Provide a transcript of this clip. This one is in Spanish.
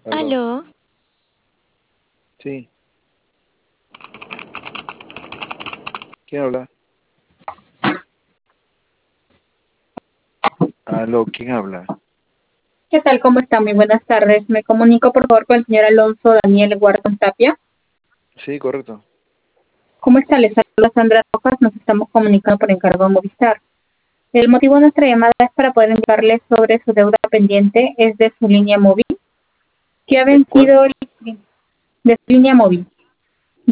Aló. Aló, Sí. ¿Quién habla? Aló, ¿quién habla? ¿Qué tal? ¿Cómo está? Muy buenas tardes. Me comunico, por favor, con el señor Alonso Daniel Guardón Tapia. Sí, correcto. ¿Cómo está? Les saluda Sandra Rojas. Nos estamos comunicando por encargo de Movistar. El motivo de nuestra llamada es para poder indicarle sobre su deuda pendiente, es de su línea móvil, que ha ¿De cuál? vencido de su línea móvil.